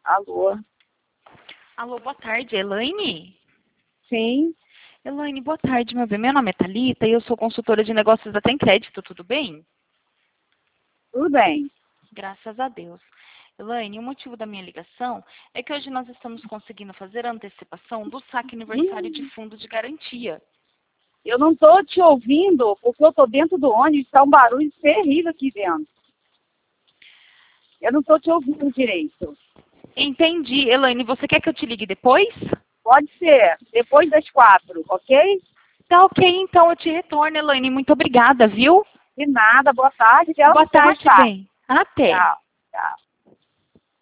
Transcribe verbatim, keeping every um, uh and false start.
Alô? Alô, boa tarde, Elaine? Sim, Elaine, boa tarde, meu bem. Meu nome é Thalita e eu sou consultora de negócios da Tem Crédito, tudo bem? tudo bem. Graças a Deus. Elaine, o motivo da minha ligação é que hoje nós estamos conseguindo fazer a antecipação do saque aniversário de Hum, fundo de garantia. eu não estou te ouvindo porque eu estou dentro do ônibus, está um barulho terrível aqui dentro. Eu não estou te ouvindo direito. Entendi, Elaine. Você quer que eu te ligue depois? Pode ser, depois das quatro, ok? Tá ok, então eu te retorno, Elaine. Muito obrigada, viu? De nada, boa tarde, até Boa até mais tarde, tarde. bem. Até. Tchau, tchau.